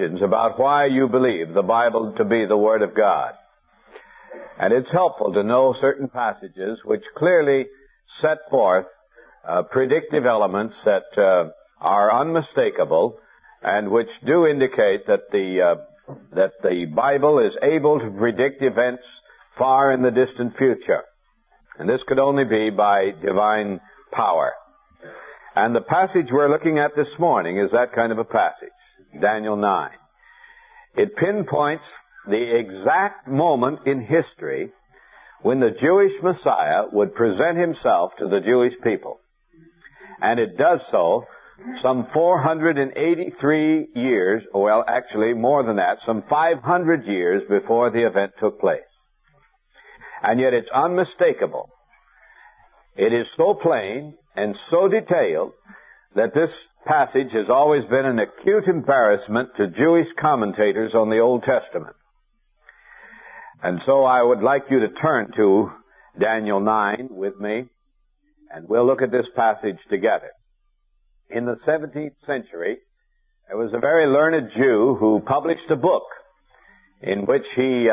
questions about why you believe the Bible to be the Word of God. And it's helpful to know certain passages which clearly set forth predictive elements that are unmistakable and which do indicate that the Bible is able to predict events far in the distant future. And this could only be by divine power. And the passage we're looking at this morning is that kind of a passage, Daniel 9. It pinpoints the exact moment in history when the Jewish Messiah would present himself to the Jewish people. And it does so some 483 years, well, actually more than that, some 500 years before the event took place. And yet it's unmistakable. It is so plain and so detailed that this passage has always been an acute embarrassment to Jewish commentators on the Old Testament. And so I would like you to turn to Daniel 9 with me, and we'll look at this passage together. In the 17th century, there was a very learned Jew who published a book in which he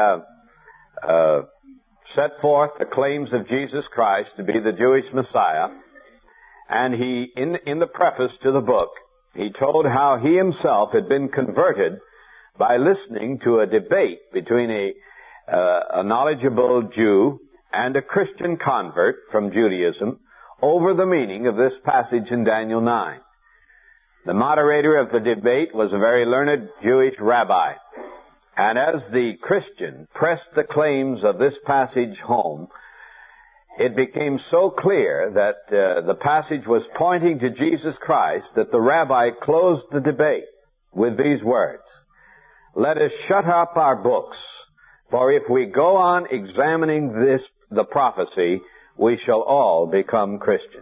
set forth the claims of Jesus Christ to be the Jewish Messiah. And he, in the preface to the book, he told how he himself had been converted by listening to a debate between a knowledgeable Jew and a Christian convert from Judaism over the meaning of this passage in Daniel 9. The moderator of the debate was a very learned Jewish rabbi. And as the Christian pressed the claims of this passage home, it became so clear that the passage was pointing to Jesus Christ that the rabbi closed the debate with these words: "Let us shut up our books, for if we go on examining the prophecy, we shall all become Christians."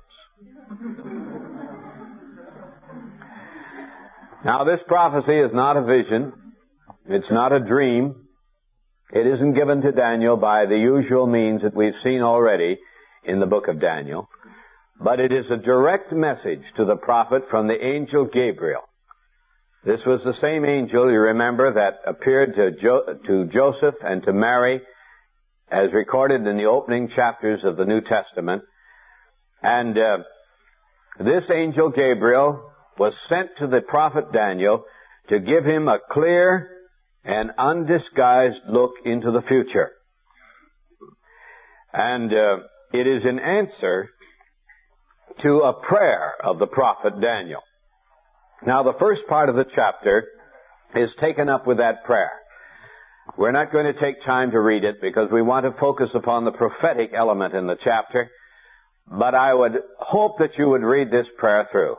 Now, this prophecy is not a vision. It's not a dream. It isn't given to Daniel by the usual means that we've seen already in the book of Daniel. But it is a direct message to the prophet from the angel Gabriel. This was the same angel, you remember, that appeared to Joseph and to Mary, as recorded in the opening chapters of the New Testament. And this angel Gabriel was sent to the prophet Daniel to give him a clear and undisguised look into the future. And it is in answer to a prayer of the prophet Daniel. Now, the first part of the chapter is taken up with that prayer. We're not going to take time to read it because we want to focus upon the prophetic element in the chapter. But I would hope that you would read this prayer through.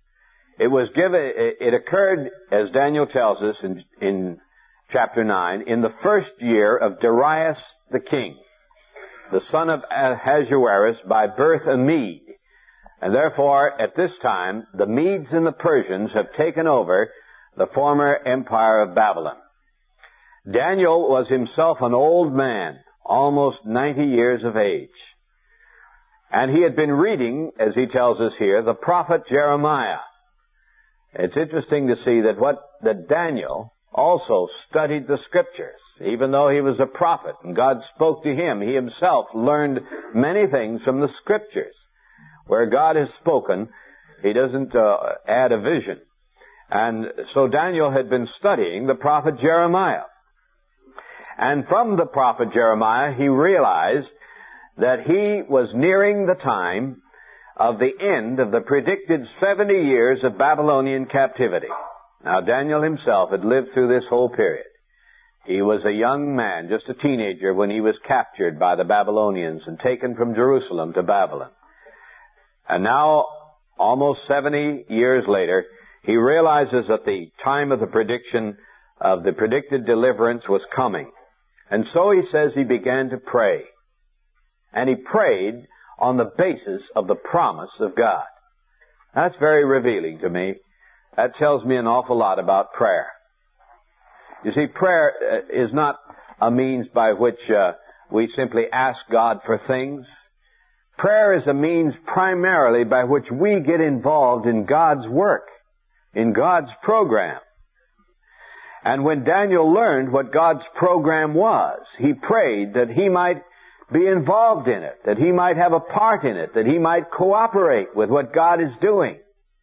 It occurred, as Daniel tells us in chapter 9, in the first year of Darius the king, the son of Ahasuerus, by birth a Mede. And therefore, at this time, the Medes and the Persians have taken over the former empire of Babylon. Daniel was himself an old man, almost 90 years of age. And he had been reading, as he tells us here, the prophet Jeremiah. It's interesting to see that Daniel also studied the Scriptures. Even though he was a prophet and God spoke to him, he himself learned many things from the Scriptures. Where God has spoken, he doesn't add a vision. And so Daniel had been studying the prophet Jeremiah. And from the prophet Jeremiah, he realized that he was nearing the time of the end of the predicted 70 years of Babylonian captivity. Now, Daniel himself had lived through this whole period. He was a young man, just a teenager, when he was captured by the Babylonians and taken from Jerusalem to Babylon. And now, almost 70 years later, he realizes that the time of the prediction of the predicted deliverance was coming. And so he says he began to pray. And he prayed on the basis of the promise of God. That's very revealing to me. That tells me an awful lot about prayer. You see, prayer is not a means by which we simply ask God for things. Prayer is a means primarily by which we get involved in God's work, in God's program. And when Daniel learned what God's program was, he prayed that he might be involved in it, that he might have a part in it, that he might cooperate with what God is doing.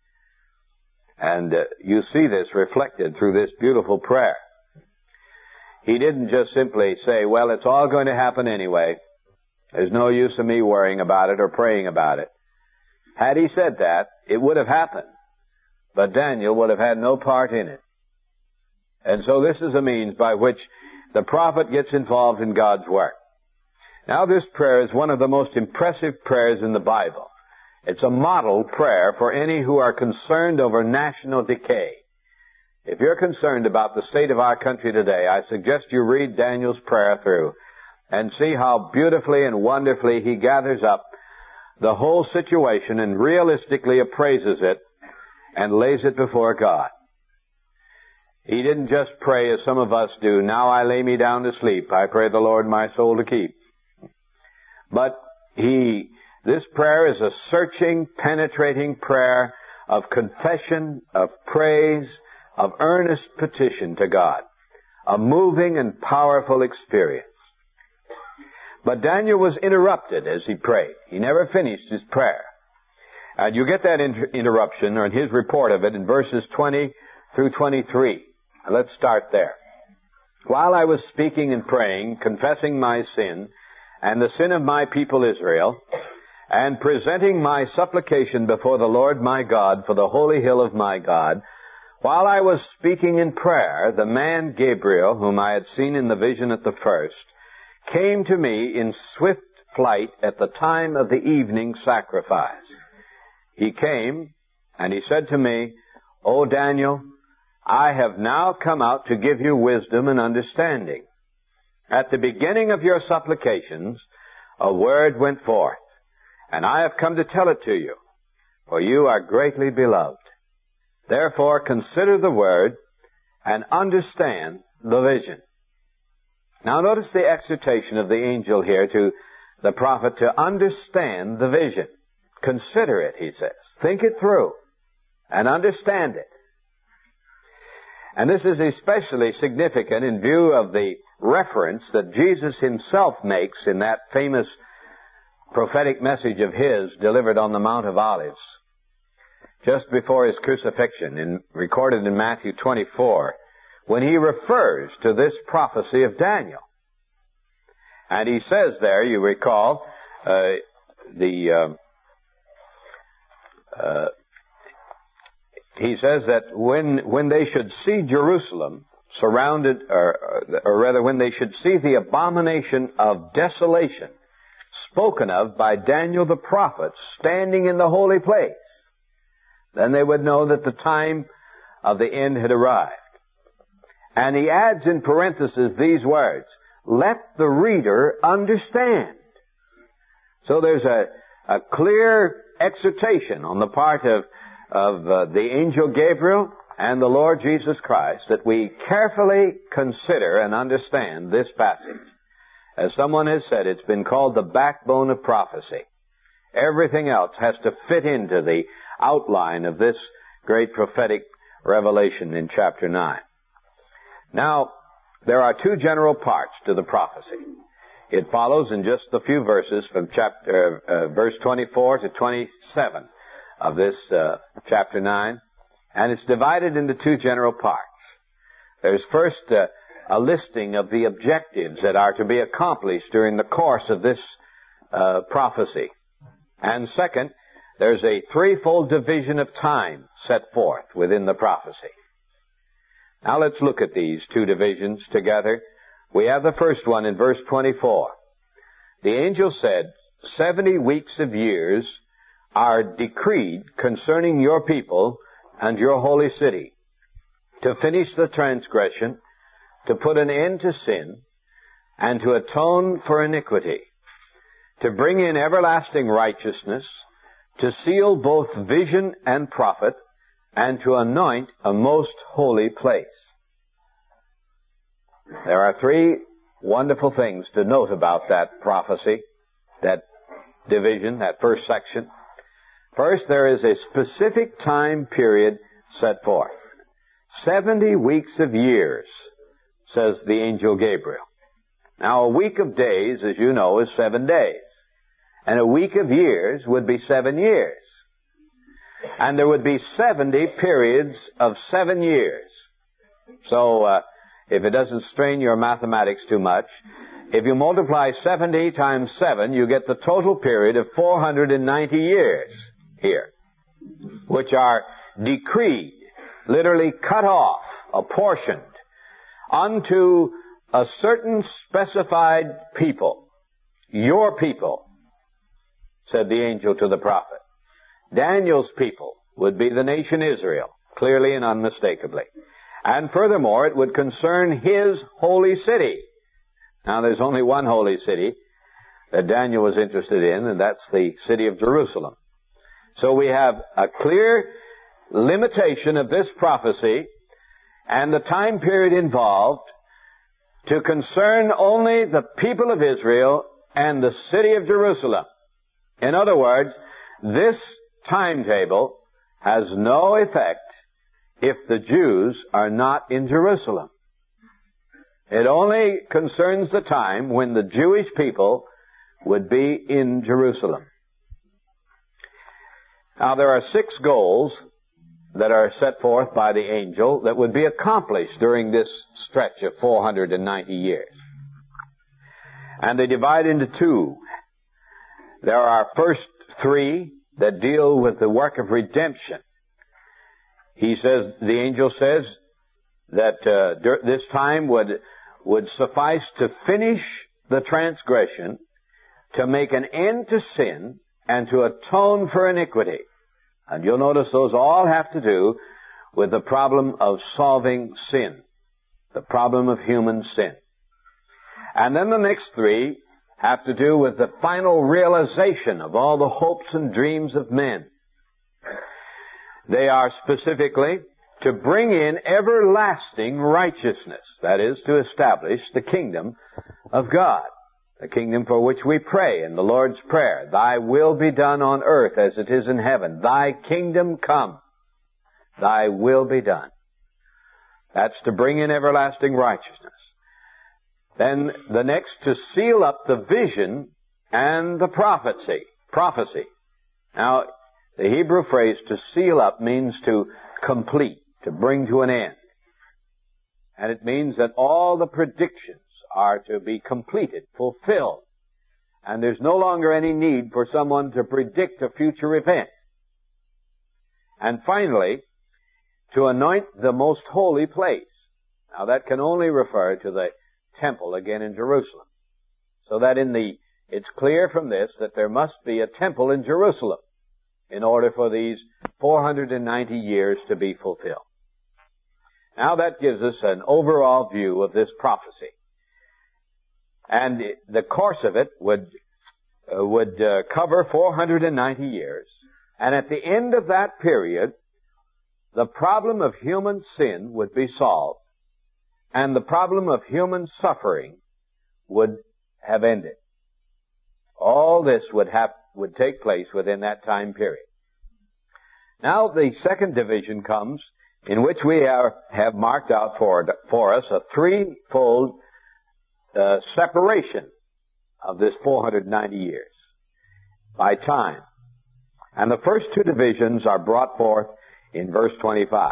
And you see this reflected through this beautiful prayer. He didn't just simply say, well, it's all going to happen anyway. There's no use of me worrying about it or praying about it. Had he said that, it would have happened. But Daniel would have had no part in it. And so this is a means by which the prophet gets involved in God's work. Now this prayer is one of the most impressive prayers in the Bible. It's a model prayer for any who are concerned over national decay. If you're concerned about the state of our country today, I suggest you read Daniel's prayer through and see how beautifully and wonderfully he gathers up the whole situation and realistically appraises it and lays it before God. He didn't just pray as some of us do, now I lay me down to sleep, I pray the Lord my soul to keep. But this prayer is a searching, penetrating prayer of confession, of praise, of earnest petition to God. A moving and powerful experience. But Daniel was interrupted as he prayed. He never finished his prayer. And you get that interruption, or in his report of it, in verses 20 through 23. Let's start there. While I was speaking and praying, confessing my sin, and the sin of my people Israel, and presenting my supplication before the Lord my God for the holy hill of my God, while I was speaking in prayer, the man Gabriel, whom I had seen in the vision at the first, came to me in swift flight at the time of the evening sacrifice. He came, and he said to me, O Daniel, I have now come out to give you wisdom and understanding. At the beginning of your supplications, a word went forth, and I have come to tell it to you, for you are greatly beloved. Therefore consider the word and understand the vision. Now notice the exhortation of the angel here to the prophet to understand the vision. Consider it, he says. Think it through and understand it. And this is especially significant in view of the reference that Jesus himself makes in that famous prophetic message of his delivered on the Mount of Olives just before his crucifixion, recorded in Matthew 24, when he refers to this prophecy of Daniel. And he says there, you recall, he says that when they should see Jerusalem surrounded, or rather when they should see the abomination of desolation spoken of by Daniel the prophet standing in the holy place, then they would know that the time of the end had arrived. And he adds in parentheses these words, let the reader understand. So there's a clear exhortation on the part of the angel Gabriel and the Lord Jesus Christ that we carefully consider and understand this passage. As someone has said, it's been called the backbone of prophecy. Everything else has to fit into the outline of this great prophetic revelation in chapter 9. Now, there are two general parts to the prophecy. It follows in just a few verses from verse 24 to 27 of this chapter 9, and it's divided into two general parts. There's first a listing of the objectives that are to be accomplished during the course of this prophecy. And second, there's a threefold division of time set forth within the prophecy. Now let's look at these two divisions together. We have the first one in verse 24. The angel said, 70 weeks of years are decreed concerning your people and your holy city, to finish the transgression, to put an end to sin, and to atone for iniquity, to bring in everlasting righteousness, to seal both vision and prophet, and to anoint a most holy place. There are three wonderful things to note about that prophecy, that division, that first section. First, there is a specific time period set forth. 70 weeks of years, says the angel Gabriel. Now, a week of days, as you know, is 7 days. And a week of years would be 7 years. And there would be 70 periods of 7 years. So, if it doesn't strain your mathematics too much, if you multiply 70 times 7, you get the total period of 490 years here, which are decreed, literally cut off, apportioned, unto a certain specified people. Your people, said the angel to the prophet. Daniel's people would be the nation Israel, clearly and unmistakably. And furthermore, it would concern his holy city. Now, there's only one holy city that Daniel was interested in, and that's the city of Jerusalem. So we have a clear limitation of this prophecy and the time period involved to concern only the people of Israel and the city of Jerusalem. In other words, this timetable has no effect if the Jews are not in Jerusalem. It only concerns the time when the Jewish people would be in Jerusalem. Now, there are 6 goals that are set forth by the angel that would be accomplished during this stretch of 490 years. And they divide into 2. There are first 3 that deal with the work of redemption. He says, the angel says that this time would suffice to finish the transgression, to make an end to sin, and to atone for iniquity. And you'll notice those all have to do with the problem of solving sin, the problem of human sin. And then the next 3 have to do with the final realization of all the hopes and dreams of men. They are specifically to bring in everlasting righteousness, that is, to establish the kingdom of God, the kingdom for which we pray in the Lord's Prayer. Thy will be done on earth as it is in heaven. Thy kingdom come. Thy will be done. That's to bring in everlasting righteousness. Then the next, to seal up the vision and the prophecy. Now, the Hebrew phrase to seal up means to complete, to bring to an end. And it means that all the predictions are to be completed, fulfilled. And there's no longer any need for someone to predict a future event. And finally, to anoint the most holy place. Now that can only refer to the temple again in Jerusalem. So that it's clear from this that there must be a temple in Jerusalem in order for these 490 years to be fulfilled. Now that gives us an overall view of this prophecy. And the course of it would cover 490 years. And at the end of that period, the problem of human sin would be solved. And the problem of human suffering would have ended. All this would take place within that time period. Now the second division comes, in which we have marked out for us a threefold separation of this 490 years by time. And the first 2 divisions are brought forth in verse 25.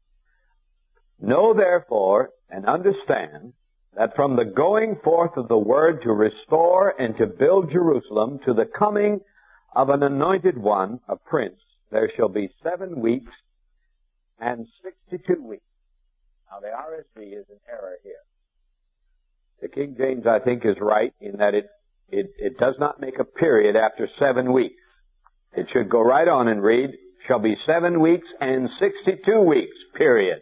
Know therefore and understand that from the going forth of the word to restore and to build Jerusalem to the coming of an anointed one, a prince, there shall be 7 weeks and 62 weeks. Now the RSV is an error here. The King James, I think, is right in that it does not make a period after 7 weeks. It should go right on and read, shall be 7 weeks and 62 weeks, period.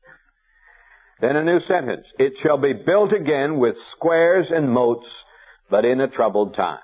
Then a new sentence. It shall be built again with squares and moats, but in a troubled time.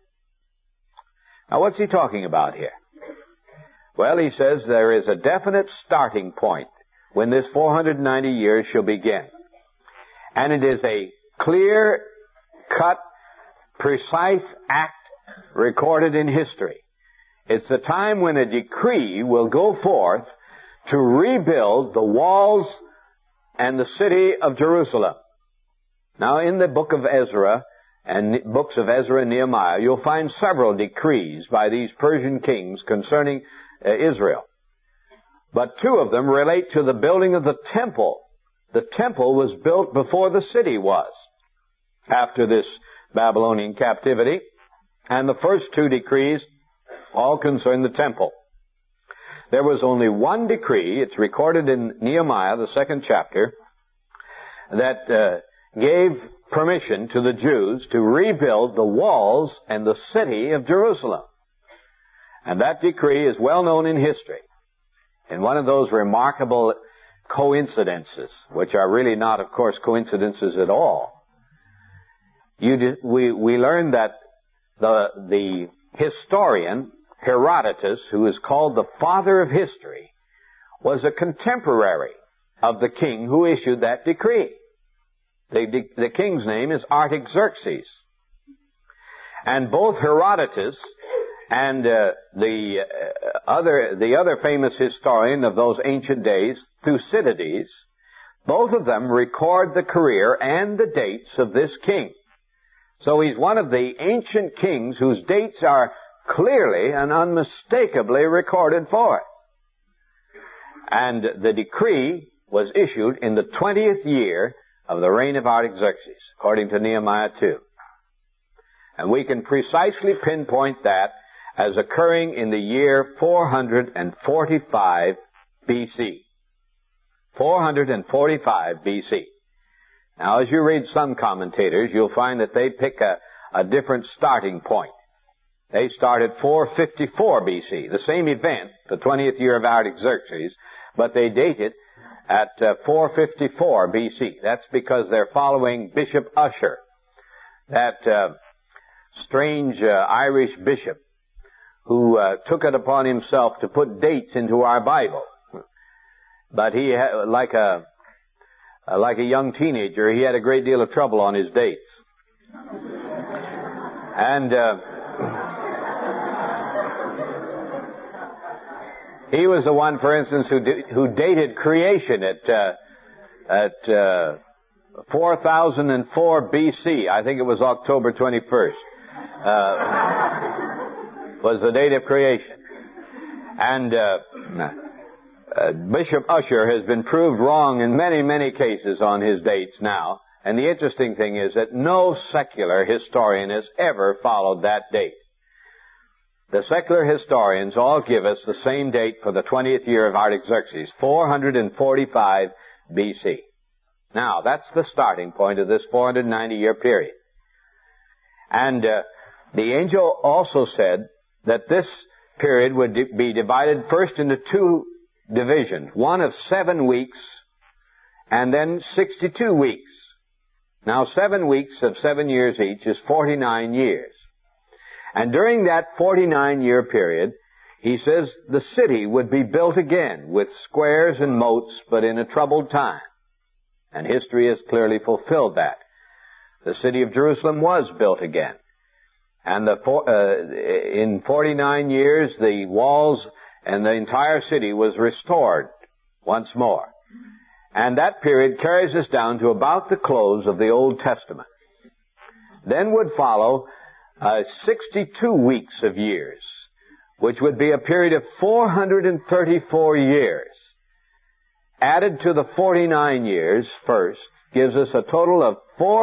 Now what's he talking about here? Well, he says there is a definite starting point when this 490 years shall begin. And it is a clear-cut, precise act recorded in history. It's the time when a decree will go forth to rebuild the walls and the city of Jerusalem. Now, in the book of Ezra and books of Ezra and Nehemiah, you'll find several decrees by these Persian kings concerning Israel. But two of them relate to the building of the temple. The temple was built before the city was, after this Babylonian captivity. And the first two decrees all concern the temple. There was only one decree, it's recorded in Nehemiah, the 2nd chapter, that gave permission to the Jews to rebuild the walls and the city of Jerusalem. And that decree is well known in history. In one of those remarkable coincidences, which are really not, of course, coincidences at all, we learn that the historian Herodotus, who is called the father of history, was a contemporary of the king who issued that decree. The king's name is Artaxerxes. And both Herodotus and the other famous historian of those ancient days, Thucydides, both of them record the career and the dates of this king. So he's one of the ancient kings whose dates are clearly and unmistakably recorded for us. And the decree was issued in the 20th year of the reign of Artaxerxes, according to Nehemiah 2. And we can precisely pinpoint that as occurring in the year 445 BC. 445 BC. Now, as you read some commentators, you'll find that they pick a different starting point. They start at 454 BC, the same event, the 20th year of Artaxerxes, but they date it at 454 BC. That's because they're following Bishop Ussher, that strange Irish bishop who took it upon himself to put dates into our Bible. But he, like a young teenager, he had a great deal of trouble on his dates. And he was the one, for instance, who dated creation at 4004 BC. I think it was October 21st. Was the date of creation. And Bishop Ussher has been proved wrong in many, many cases on his dates now. And the interesting thing is that no secular historian has ever followed that date. The secular historians all give us the same date for the 20th year of Artaxerxes, 445 BC. Now, that's the starting point of this 490-year period. And the angel also said that this period would be divided first into two divisions, one of 7 weeks and then 62 weeks. Now, 7 weeks of 7 years each is 49 years. And during that 49-year period, he says the city would be built again with squares and moats, but in a troubled time. And history has clearly fulfilled that. The city of Jerusalem was built again. And in 49 years, the walls and the entire city was restored once more. And that period carries us down to about the close of the Old Testament. Then would follow 62 weeks of years, which would be a period of 434 years. Added to the 49 years first, gives us a total of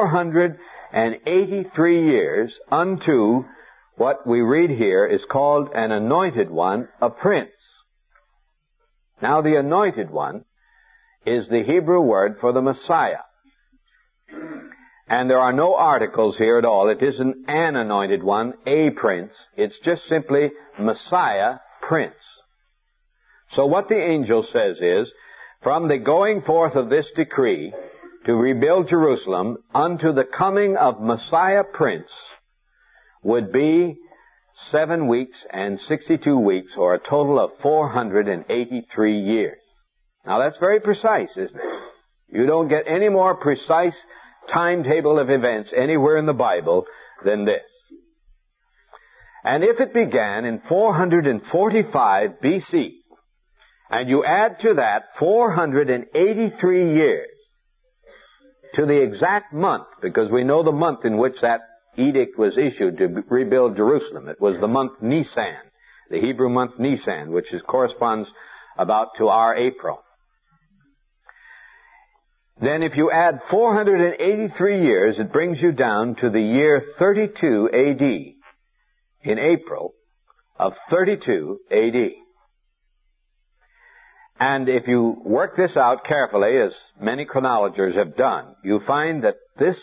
483 years unto what we read here is called an anointed one, a prince. Now, the anointed one is the Hebrew word for the Messiah. And there are no articles here at all. It isn't an anointed one, a prince. It's just simply Messiah, prince. So what the angel says is, from the going forth of this decree to rebuild Jerusalem unto the coming of Messiah, prince, would be 7 weeks and 62 weeks, or a total of 483 years. Now that's very precise, isn't it? You don't get any more precise timetable of events anywhere in the Bible than this. And if it began in 445 BC And you add to that 483 years to the exact month, because we know the month in which that edict was issued to rebuild Jerusalem. It was the month Nisan, the Hebrew month Nisan, which corresponds about to our April. Then if you add 483 years, it brings you down to the year 32 A.D., in April of 32 A.D. And if you work this out carefully, as many chronologers have done, you find that this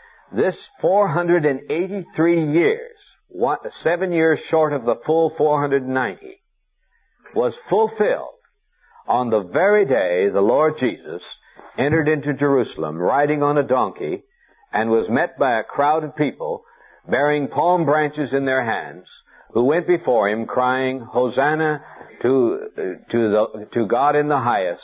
483 years, 7 years short of the full 490, was fulfilled on the very day the Lord Jesus entered into Jerusalem riding on a donkey and was met by a crowd of people bearing palm branches in their hands, who went before him crying, Hosanna to God in the highest,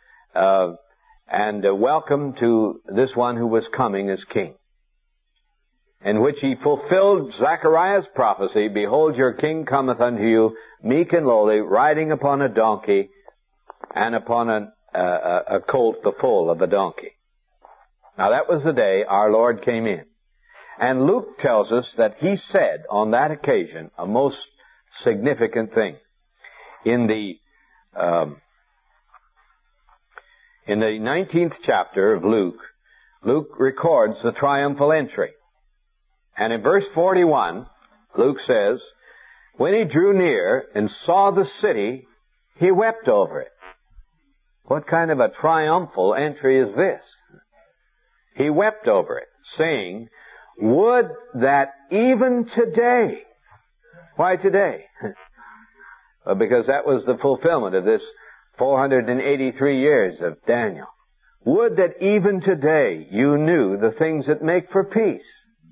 and welcome to this one who was coming as king. In which he fulfilled Zechariah's prophecy, behold, your king cometh unto you, meek and lowly, riding upon a donkey, and upon a colt, the foal of a donkey. Now that was the day our Lord came in. And Luke tells us that he said on that occasion a most significant thing. In the 19th chapter of Luke, Luke records the triumphal entry. And in verse 41, Luke says, when he drew near and saw the city, he wept over it. What kind of a triumphal entry is this? He wept over it, saying, would that even today. Why today? Well, because that was the fulfillment of this 483 years of Daniel. Would that even today you knew the things that make for peace.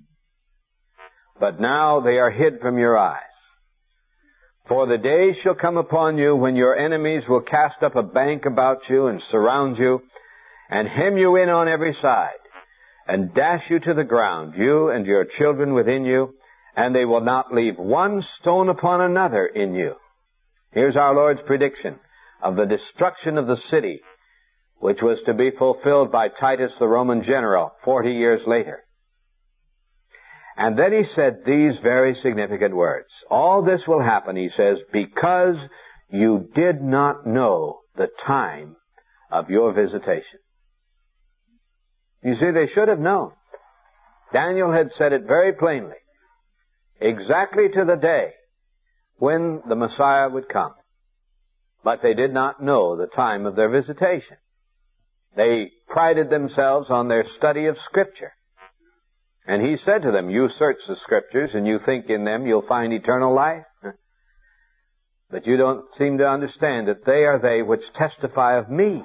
But now they are hid from your eyes. For the days shall come upon you when your enemies will cast up a bank about you and surround you and hem you in on every side and dash you to the ground, you and your children within you, and they will not leave one stone upon another in you. Here's our Lord's prediction of the destruction of the city, which was to be fulfilled by Titus the Roman general 40 years later. And then he said these very significant words. All this will happen, he says, because you did not know the time of your visitation. You see, they should have known. Daniel had said it very plainly, exactly to the day when the Messiah would come. But they did not know the time of their visitation. They prided themselves on their study of Scripture. And he said to them, you search the Scriptures and you think in them you'll find eternal life. But you don't seem to understand that they are they which testify of me.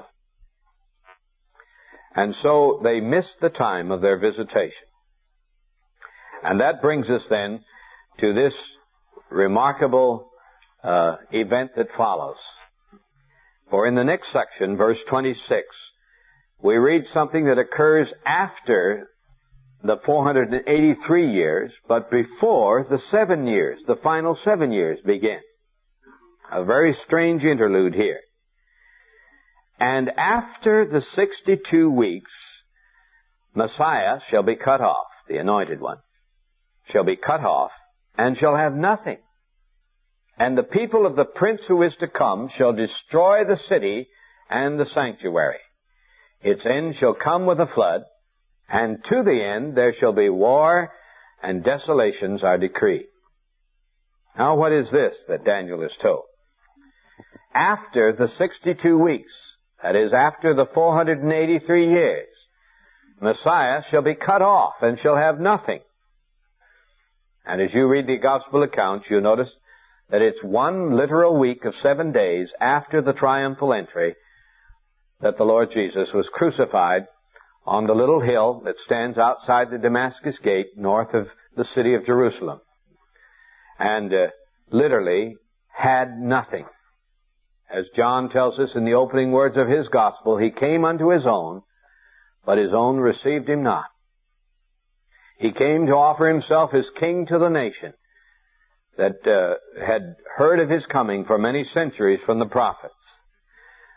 And so they missed the time of their visitation. And that brings us then to this remarkable event that follows. For in the next section, verse 26, we read something that occurs after the 483 years, but before the 7 years, the final 7 years begin. A very strange interlude here. And after the 62 weeks, Messiah shall be cut off, the anointed one, shall be cut off, and shall have nothing. And the people of the prince who is to come shall destroy the city and the sanctuary. Its end shall come with a flood, and to the end there shall be war, and desolations are decreed. Now what is this that Daniel is told? After the 62 weeks, that is, after the 483 years, Messiah shall be cut off and shall have nothing. And as you read the gospel accounts, you notice that it's one literal week of 7 days after the triumphal entry that the Lord Jesus was crucified on the little hill that stands outside the Damascus gate north of the city of Jerusalem. And literally had nothing. As John tells us in the opening words of his gospel, he came unto his own, but his own received him not. He came to offer himself as king to the nation that had heard of his coming for many centuries from the prophets.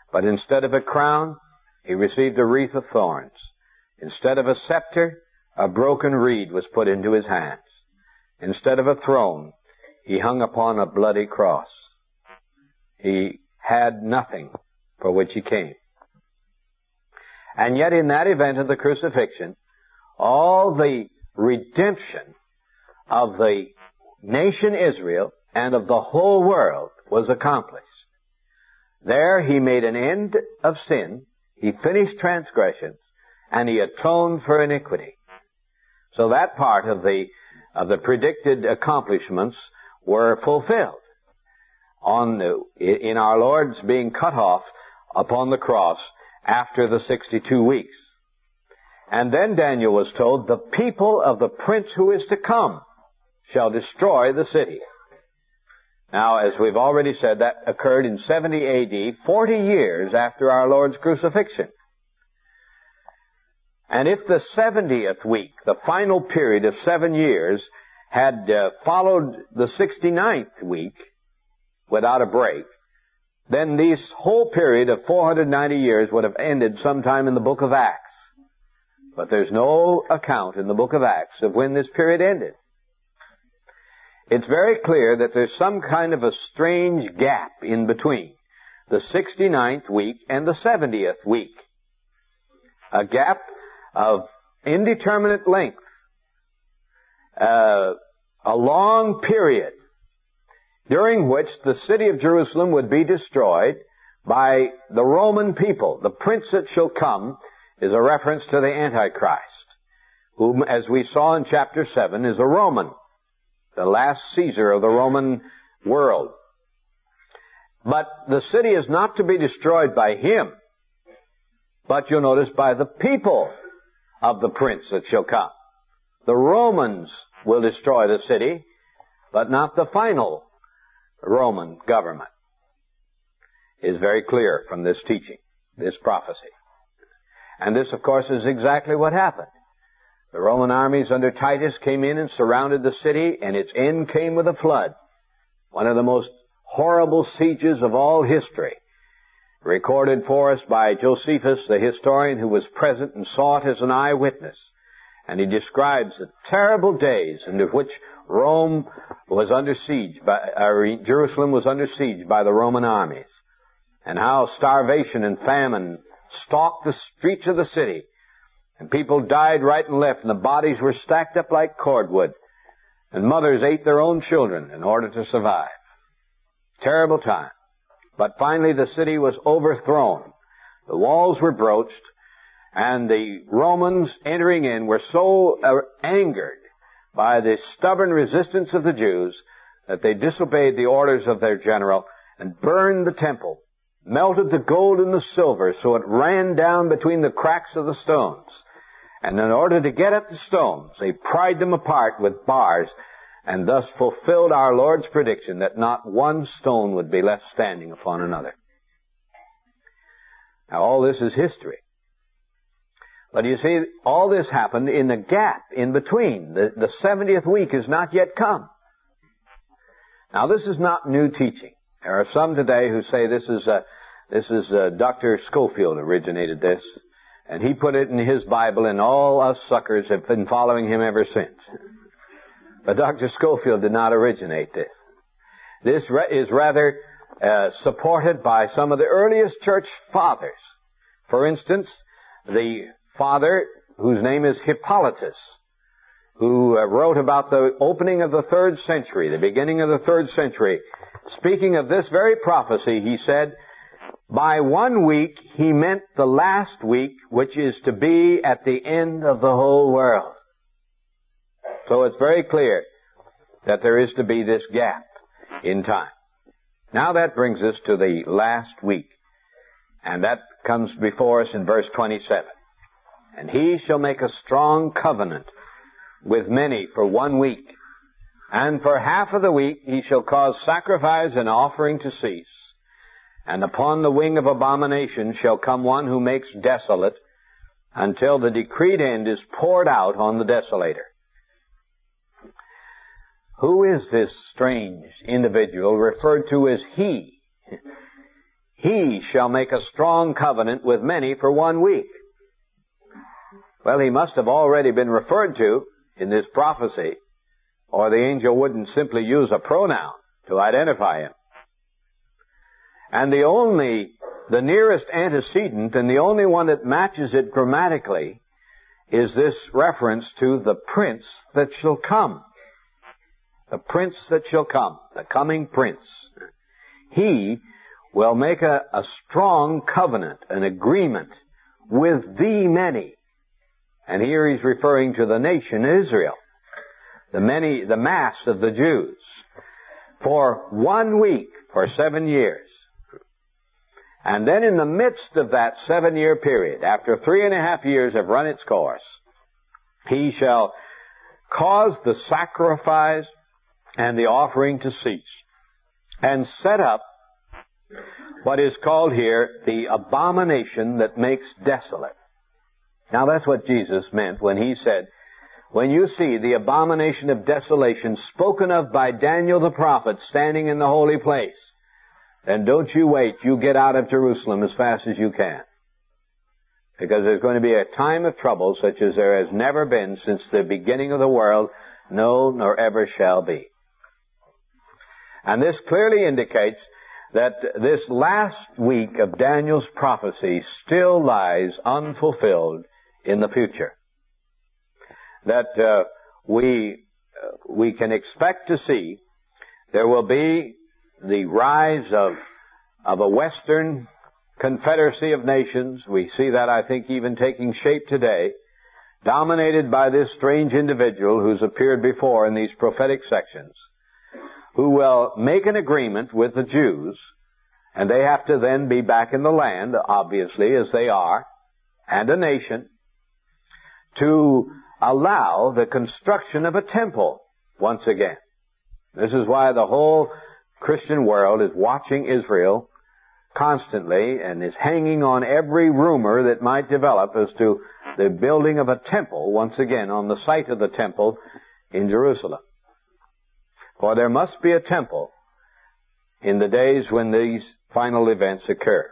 But instead of a crown, he received a wreath of thorns. Instead of a scepter, a broken reed was put into his hands. Instead of a throne, he hung upon a bloody cross. He had nothing for which he came. And yet in that event of the crucifixion, all the redemption of the nation Israel and of the whole world was accomplished. There he made an end of sin, he finished transgressions, and he atoned for iniquity. So that part of the predicted accomplishments were fulfilled in our Lord's being cut off upon the cross after the 62 weeks. And then Daniel was told, the people of the prince who is to come shall destroy the city. Now, as we've already said, that occurred in 70 A.D., 40 years after our Lord's crucifixion. And if the 70th week, the final period of 7 years, had followed the 69th week without a break, then this whole period of 490 years would have ended sometime in the book of Acts. But there's no account in the book of Acts of when this period ended. It's very clear that there's some kind of a strange gap in between the 69th week and the 70th week. A gap of indeterminate length. A long period during which the city of Jerusalem would be destroyed by the Roman people. The prince that shall come is a reference to the Antichrist, whom, as we saw in chapter 7, is a Roman, the last Caesar of the Roman world. But the city is not to be destroyed by him, but you'll notice by the people of the prince that shall come. The Romans will destroy the city, but not the final Roman government. It is very clear from this teaching, this prophecy. And this, of course, is exactly what happened. The Roman armies under Titus came in and surrounded the city, and its end came with a flood. One of the most horrible sieges of all history, recorded for us by Josephus, the historian who was present and saw it as an eyewitness. And he describes the terrible days in which Rome was under siege, Jerusalem was under siege by the Roman armies, and how starvation and famine stalked the streets of the city, and people died right and left, and the bodies were stacked up like cordwood, and mothers ate their own children in order to survive. Terrible time. But finally the city was overthrown. The walls were broached, and the Romans entering in were so angered by the stubborn resistance of the Jews that they disobeyed the orders of their general and burned the temple, melted the gold and the silver so it ran down between the cracks of the stones. And in order to get at the stones, they pried them apart with bars and thus fulfilled our Lord's prediction that not one stone would be left standing upon another. Now all this is history. But you see, all this happened in a gap in between. The 70th week has not yet come. Now this is not new teaching. There are some today who say this is Dr. Scofield originated this, and he put it in his Bible, and all us suckers have been following him ever since. But Dr. Scofield did not originate this. This is rather supported by some of the earliest church fathers. For instance, the father whose name is Hippolytus, who wrote about the opening of the 3rd century, the beginning of the 3rd century. Speaking of this very prophecy, he said, by 1 week he meant the last week, which is to be at the end of the whole world. So it's very clear that there is to be this gap in time. Now that brings us to the last week. And that comes before us in verse 27. And he shall make a strong covenant with many for 1 week. And for half of the week he shall cause sacrifice and offering to cease. And upon the wing of abomination shall come one who makes desolate, until the decreed end is poured out on the desolator. Who is this strange individual referred to as he? He shall make a strong covenant with many for 1 week. Well, he must have already been referred to in this prophecy, or the angel wouldn't simply use a pronoun to identify him. And the nearest antecedent, and the only one that matches it grammatically, is this reference to the prince that shall come. The prince that shall come, the coming prince. He will make a strong covenant, an agreement with the many. And here he's referring to the nation Israel, the mass of the Jews, for 1 week, for 7 years. And then in the midst of that 7-year period, after 3.5 years have run its course, he shall cause the sacrifice and the offering to cease, and set up what is called here the abomination that makes desolate. Now that's what Jesus meant when he said, when you see the abomination of desolation spoken of by Daniel the prophet standing in the holy place, then don't you wait. You get out of Jerusalem as fast as you can. Because there's going to be a time of trouble such as there has never been since the beginning of the world, no, nor ever shall be. And this clearly indicates that this last week of Daniel's prophecy still lies unfulfilled in the future. That we can expect to see there will be the rise of a Western confederacy of nations. We see that, I think, even taking shape today, dominated by this strange individual who's appeared before in these prophetic sections, who will make an agreement with the Jews, and they have to then be back in the land, obviously, as they are, and a nation, to allow the construction of a temple once again. This is why the whole Christian world is watching Israel constantly and is hanging on every rumor that might develop as to the building of a temple once again on the site of the temple in Jerusalem. For there must be a temple in the days when these final events occur.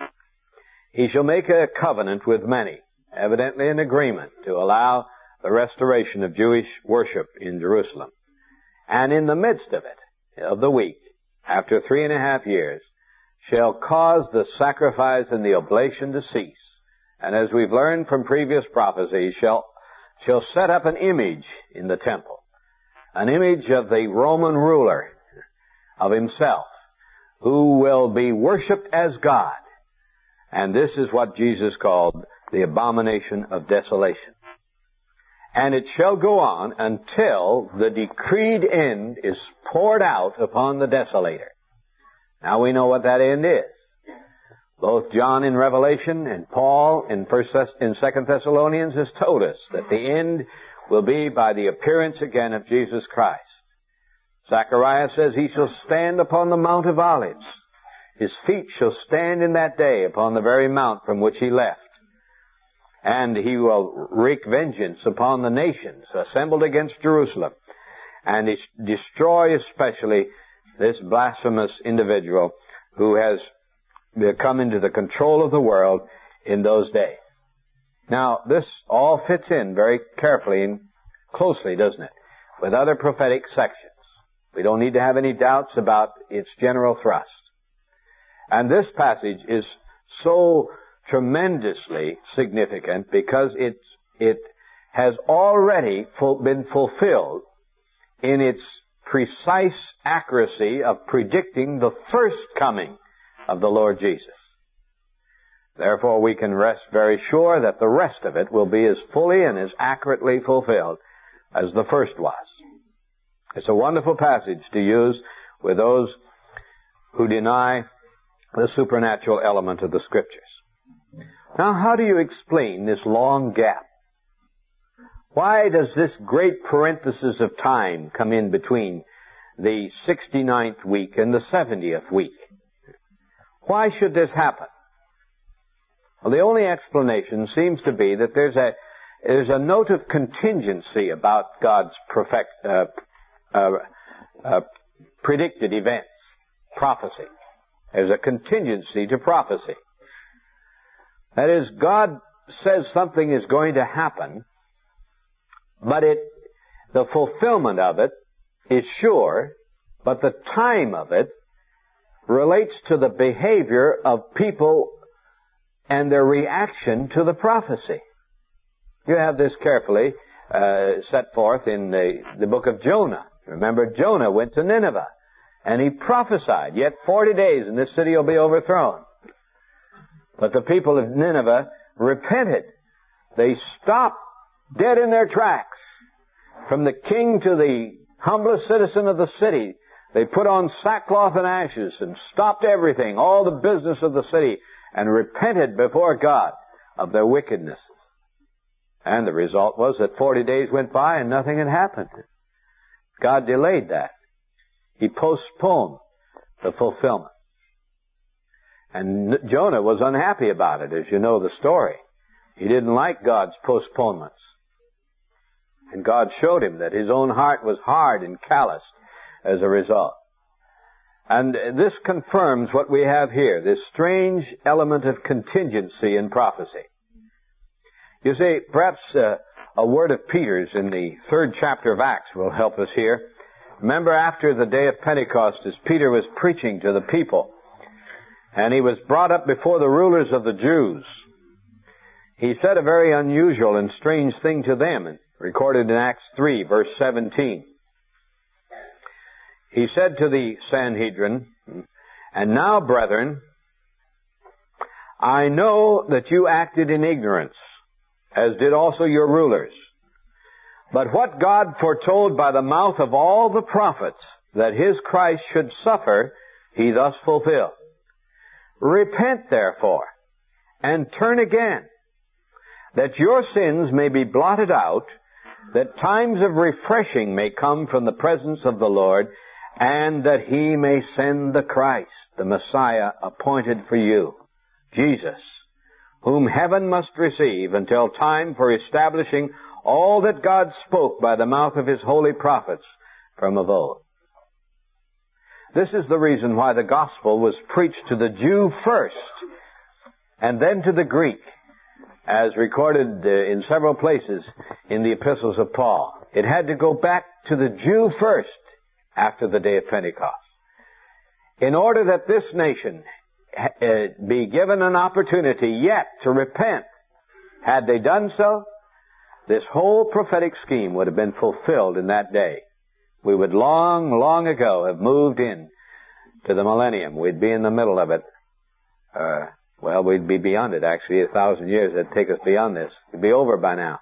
He shall make a covenant with many, evidently an agreement to allow the restoration of Jewish worship in Jerusalem. And in the midst of it, of the week, after 3.5 years, shall cause the sacrifice and the oblation to cease. And as we've learned from previous prophecies, shall set up an image in the temple. An image of the Roman ruler, of himself, who will be worshipped as God. And this is what Jesus called the abomination of desolation. And it shall go on until the decreed end is poured out upon the desolator. Now we know what that end is. Both John in Revelation and Paul in 2 Thessalonians has told us that the end will be by the appearance again of Jesus Christ. Zechariah says he shall stand upon the Mount of Olives. His feet shall stand in that day upon the very mount from which he left. And he will wreak vengeance upon the nations assembled against Jerusalem, and destroy especially this blasphemous individual who has come into the control of the world in those days. Now, this all fits in very carefully and closely, doesn't it, with other prophetic sections. We don't need to have any doubts about its general thrust. And this passage is so tremendously significant because it has already been fulfilled in its precise accuracy of predicting the first coming of the Lord Jesus. Therefore, we can rest very sure that the rest of it will be as fully and as accurately fulfilled as the first was. It's a wonderful passage to use with those who deny the supernatural element of the Scriptures. Now, how do you explain this long gap? Why does this great parenthesis of time come in between the 69th week and the 70th week? Why should this happen? Well, the only explanation seems to be that there's a note of contingency about God's predicted events, prophecy. There's a contingency to prophecy. That is, God says something is going to happen, but the fulfillment of it is sure, but the time of it relates to the behavior of people and their reaction to the prophecy. You have this carefully set forth in the book of Jonah. Remember, Jonah went to Nineveh, and he prophesied, "Yet 40 days and this city will be overthrown." But the people of Nineveh repented. They stopped dead in their tracks. From the king to the humblest citizen of the city, they put on sackcloth and ashes and stopped everything, all the business of the city, and repented before God of their wickednesses. And the result was that 40 days went by and nothing had happened. God delayed that. He postponed the fulfillment. And Jonah was unhappy about it, as you know the story. He didn't like God's postponements. And God showed him that his own heart was hard and calloused as a result. And this confirms what we have here, this strange element of contingency in prophecy. You see, perhaps a word of Peter's in the 3rd chapter of Acts will help us here. Remember, after the day of Pentecost, as Peter was preaching to the people, and he was brought up before the rulers of the Jews, he said a very unusual and strange thing to them, recorded in Acts 3, verse 17. He said to the Sanhedrin, "And now, brethren, I know that you acted in ignorance, as did also your rulers. But what God foretold by the mouth of all the prophets, that his Christ should suffer, he thus fulfilled. Repent, therefore, and turn again, that your sins may be blotted out, that times of refreshing may come from the presence of the Lord, and that he may send the Christ, the Messiah appointed for you, Jesus, whom heaven must receive until time for establishing all that God spoke by the mouth of his holy prophets from of old." This is the reason why the gospel was preached to the Jew first, and then to the Greek, as recorded in several places in the epistles of Paul. It had to go back to the Jew first after the day of Pentecost, in order that this nation be given an opportunity yet to repent. Had they done so, this whole prophetic scheme would have been fulfilled in that day. We would long, long ago have moved in to the millennium. We'd be in the middle of it. We'd be beyond it, actually. 1,000 years would take us beyond this. It'd be over by now.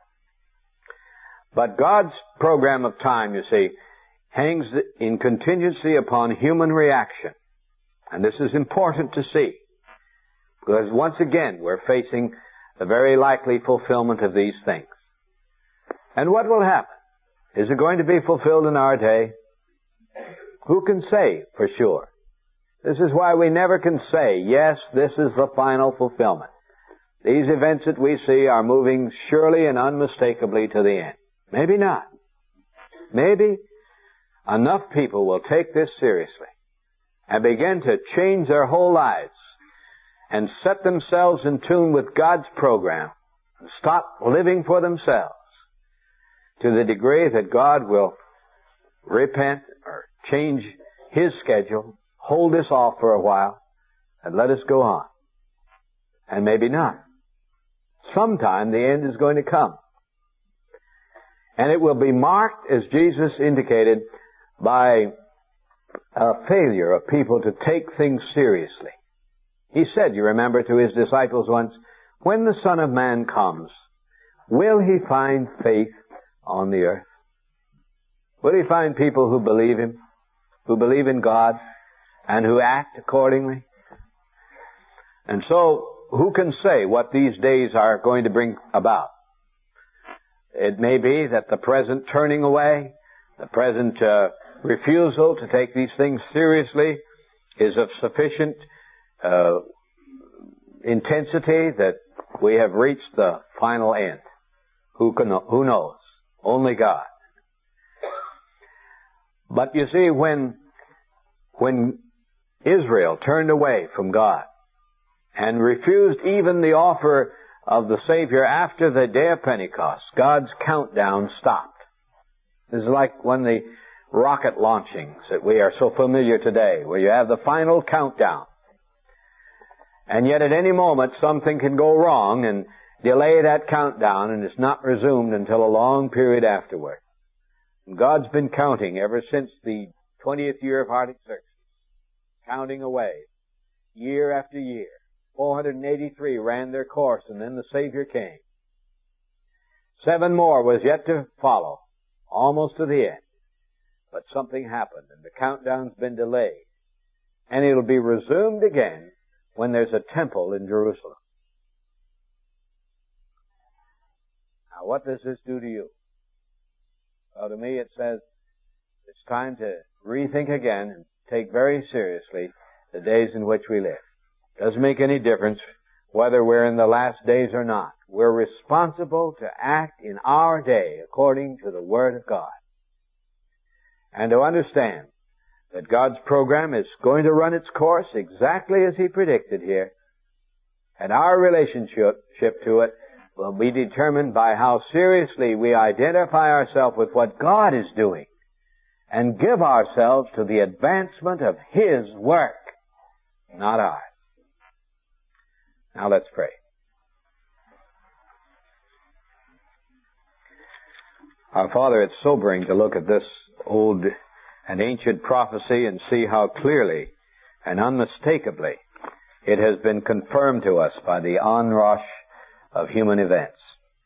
But God's program of time, you see, hangs in contingency upon human reaction. And this is important to see, because once again we're facing the very likely fulfillment of these things. And what will happen? Is it going to be fulfilled in our day? Who can say for sure? This is why we never can say, yes, this is the final fulfillment. These events that we see are moving surely and unmistakably to the end. Maybe not. Maybe enough people will take this seriously and begin to change their whole lives and set themselves in tune with God's program and stop living for themselves, to the degree that God will repent or change his schedule, hold this off for a while, and let us go on. And maybe not. Sometime the end is going to come. And it will be marked, as Jesus indicated, by a failure of people to take things seriously. He said, you remember, to his disciples once, "When the Son of Man comes, will he find faith on the earth?" Will he find people who believe him, who believe in God, and who act accordingly? And so, who can say what these days are going to bring about? It may be that the present turning away, the present refusal to take these things seriously is of sufficient intensity that we have reached the final end. Who knows? Only God. But you see, when Israel turned away from God and refused even the offer of the Savior after the day of Pentecost, God's countdown stopped. This is like when the rocket launchings that we are so familiar today, where you have the final countdown. And yet at any moment something can go wrong and delay that countdown, and it's not resumed until a long period afterward. And God's been counting ever since the 20th year of Arctic Xerxes, counting away, year after year. 483 ran their course, and then the Savior came. 7 more was yet to follow, almost to the end. But something happened, and the countdown's been delayed. And it'll be resumed again when there's a temple in Jerusalem. Now, what does this do to you? Well, to me it says it's time to rethink again and take very seriously the days in which we live. Doesn't make any difference whether we're in the last days or not. We're responsible to act in our day according to the Word of God. And to understand that God's program is going to run its course exactly as He predicted here. And our relationship to it will be determined by how seriously we identify ourselves with what God is doing and give ourselves to the advancement of His work, not ours. Now let's pray. Our Father, it's sobering to look at this old and ancient prophecy and see how clearly and unmistakably it has been confirmed to us by the onrush of human events.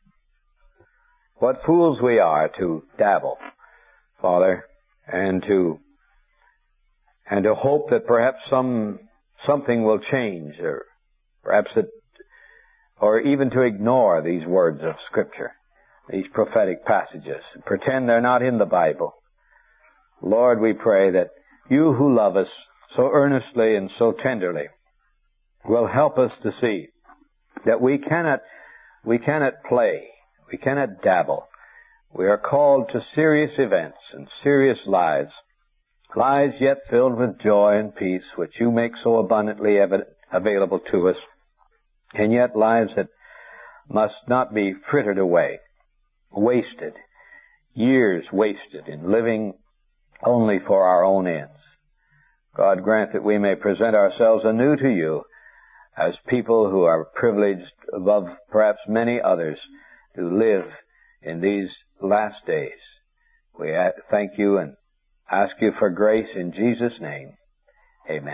What fools we are to dabble, Father, and to hope that perhaps something will change, or perhaps or even to ignore these words of Scripture, these prophetic passages, and pretend they're not in the Bible. Lord, we pray that You who love us so earnestly and so tenderly will help us to see that we cannot play, we cannot dabble. We are called to serious events and serious lives yet filled with joy and peace, which You make so abundantly available to us, and yet lives that must not be frittered away, wasted, years wasted in living only for our own ends. God, grant that we may present ourselves anew to You as people who are privileged above perhaps many others to live in these last days. We thank You and ask You for grace in Jesus' name. Amen.